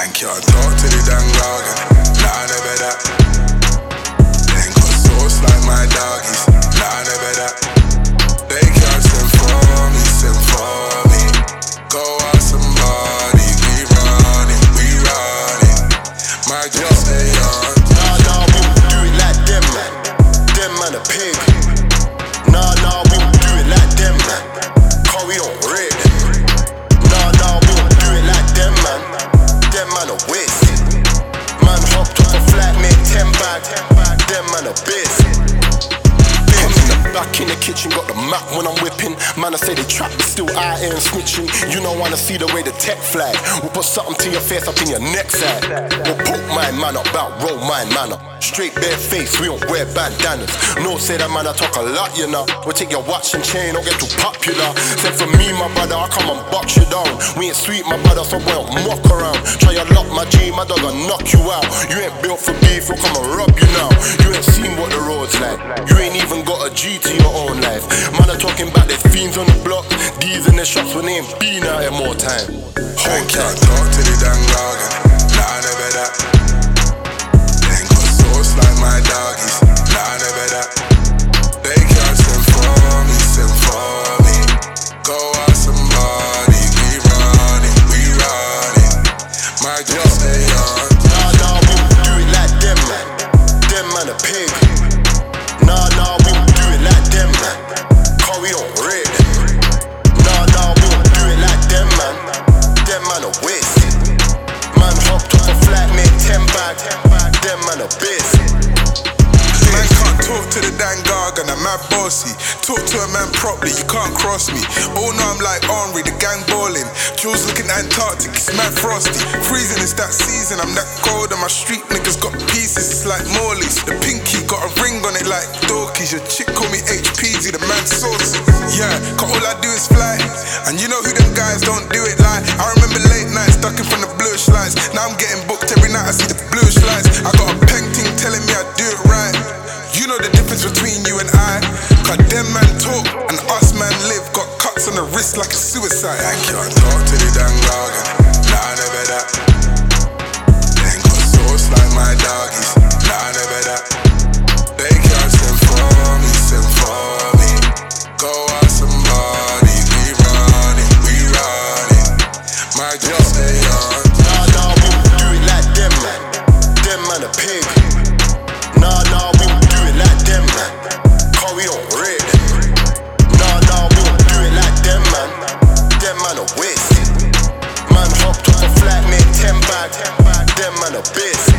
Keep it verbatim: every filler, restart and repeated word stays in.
Man can't talk to the damn gargan. Nah, never that. They ain't got sauce like my doggies. Nah, never that. They can't send for me, send for me. Go out somebody, we run it, we run it. My just stay on. Nah, nah, we won't do it like them, man. Them man a pig. Nah, nah, we won't do it like them, man. Cause we don't rate them. Nah, nah, we won't do it like them, man. Them man a waste. Man hopped off a flat, made ten bag. Them man a biz. Come in the back in the kitchen, got the Mac when I'm whipping. Man, I say they trap, but still out here and snitching. You don't wanna see the way the tech flag. We'll put something to your face up in your neck side. We'll poke my man up, bout roll my man up. Straight bare face, we don't wear bandanas. No say that man, I talk a lot, you know. We'll take your watch and chain, don't get too popular. Said for me, my brother, I come and box you down. We ain't sweet, my brother, so we don't muck around. Try your luck, my G, my dog, I'll knock you out. You ain't built for beef, we'll come and rub you now. You ain't seen what the road's like. You ain't even got a G to your own life. Man are talking about their fiends on the block. These in the shops when they ain't been out here more time. Man can't talk to the damn gargan. Nah, never that. They ain't got sauce like my doggies. Nah, never that. They can't send for me, send for me. Go out somebody, we run it, we run it. My just stay on. Nah, nah, we won't do it like them, man. Them man a pig. Nah, nah, we won't do it like them, man. Cause we don't rate them. Nah, nah, we won't do it like them, man. Them man a waste. Man hopped off a flat, made ten bag. Them man a biz. Man can't talk to the damn gargan, I'm mad bossy. Talk to a man properly, you can't cross me. Oh no, I'm like Henry, the gang balling. Jules looking Antarctic, it's mad frosty. Freezing, it's that season, I'm that cold. And my street niggas got pieces, it's like Morley's. The pinky got a ring on it like Dorkies. Your chick call me H P Z, the man saucy. Yeah, cause all I do is fly. And you know who them guys don't do it like. I remember late nights ducking from the bluish lights. Now I'm getting booked every night, I see the bluish lights. I got a peng ting telling me I do it right. You know the difference between you and I. Cause them man talk and us man live. Got cuts on the wrist like a suicide. I can't talk to the damn gargan. Nah, never that. They ain't got sauce like my doggies. Nah, never that. They can't send for me, send for me. Go out somebody, we run it, we run it. My just stay on. Nah, nah, we won't do it like them, man. Them man a pig. Nah, nah, we won't do it like them, man. Cause we don't rate them. Nah, nah, we won't do it like them, man. Them man a waste. Man hopped off a flat, made ten bag. Them man a biz.